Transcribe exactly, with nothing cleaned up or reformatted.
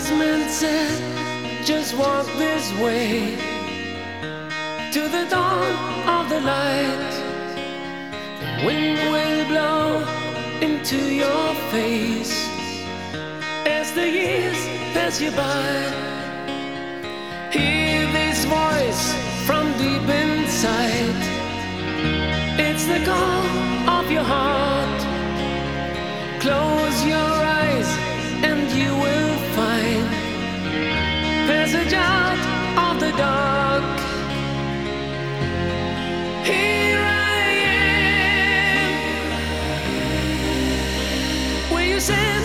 wise man said, just walk this way to the dawn of the light. The wind will blow into your face as the years pass you by. Hear this voice from deep inside. It's the call of your heart. Close your eyes and you will find passage out of the dark. Here I am, where you said